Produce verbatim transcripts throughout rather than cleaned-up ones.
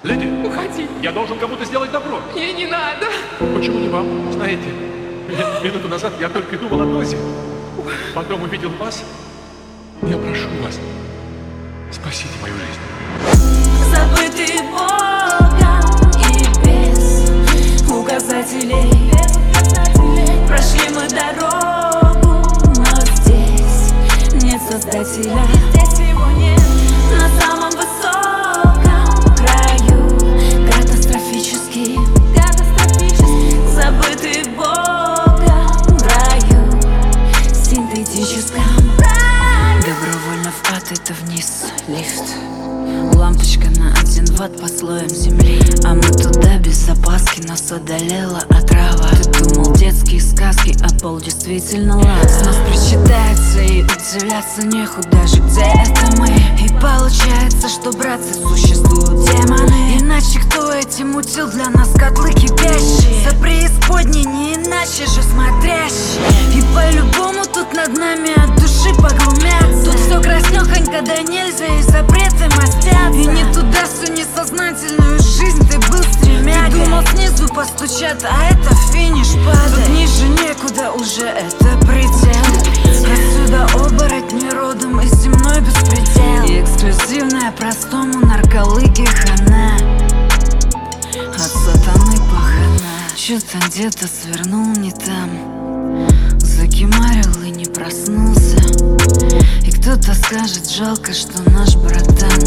Леди, Уходи. я должен кому-то сделать добро. Мне не надо. Почему не вам? Знаете, ми- минуту назад я только думал о Тозе. Потом увидел вас. Я прошу вас, спасите мою жизнь. Забытый Богом и без указателей, прошли мы дорогу, но здесь нет Создателя. Здесь его нет. На самом высоком краю, катастрофически, катастрофически, забытый Богом в раю синтетическом. Добровольно впад это вниз лифт, лампочка на один ватт под слоем земли. А мы туда без опаски, нас одолела отрава. Ты думал детские сказки, а пол действительно лава. С нас причитается и удивляться неху даже где это мы. И получается, что, братцы, существуют демоны. Иначе кто этим утил для нас котлы кипящие? За преисподней не иначе же смотрящие. И по-любому тут над нами от души поглумятся. Тут все краснёхонько, да нельзя, и запреты мастятся. И не туда всю несознательную жизнь ты был стремяга. Ты думал снизу постучат, а это финиш падает. Тут ниже некуда уже, это предел. Отсюда оборотни родом из земной беспредел. И эксклюзивная простому нарколыге хана от сатаны пахана. Чё-то где-то свернул не там, закимарил и не проснулся. И кто-то скажет, жалко, что наш братан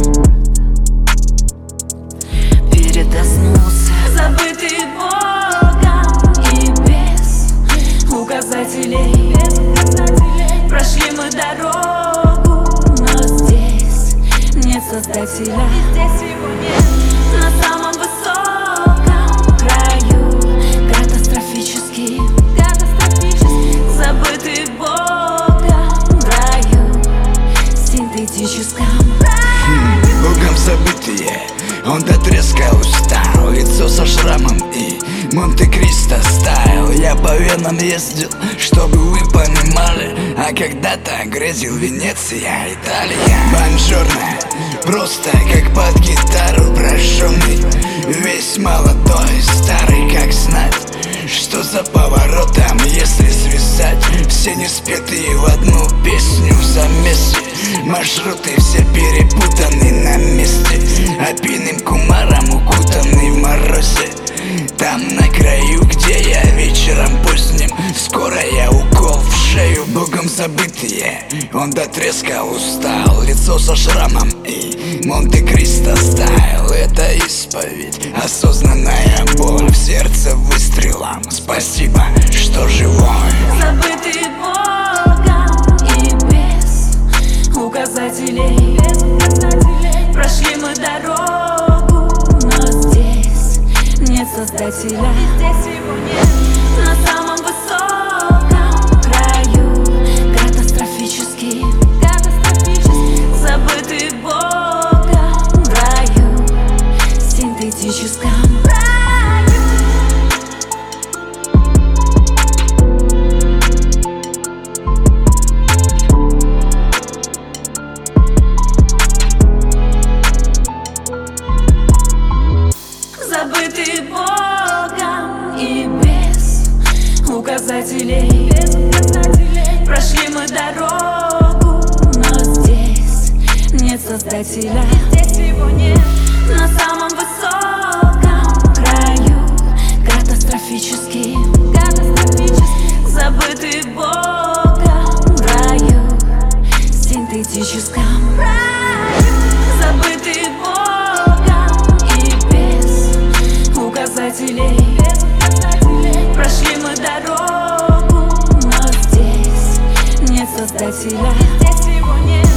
передоснулся. Забытый Богом и без указателей, прошли мы дорогу, но здесь нет Создателя. Здесь его нет. На самом высоком краю, катастрофически, катастрофически, забытый Богом в раю синтетическом. Богом забытые, он до треска устал. Лицо со шрамом и Монте-Кристо стайл. Я по венам ездил, чтобы вы понимали. А когда-то грезил Венеция, Италия. Бонжорно, просто как под гитару прожженный. Весь молодой, старый, как знать, что за поворотом, если связать все неспетые в одну песню заместе. Маршруты все перепутаны на месте, опийным кумаром укутанный в морозе. Там на краю, где я вечером поздним, скоро я укол в шею. Богом забытые, он до треска устал. Лицо со шрамом и Монте-Кристо стайл. Это исповедь, осознанная боль в сердце выстрелом. Спасибо, что живой. Забытый Богом и без указателей, прошли мы дорогу, но здесь нет Создателя. Здесь его нет. На самом высоком краю, катастрофически, катастрофически, забытый Богом в раю синтетическом. Забытый Богом и без указателей, прошли мы дорогу, но здесь нет Создателя. Здесь его нет. На самом высоком краю, катастрофически, катастрофически, забытый Богом в раю синтетическом. Забытый Богом и без указателей, прошли мы дорогу, но здесь нет Создателя. Здесь его нет.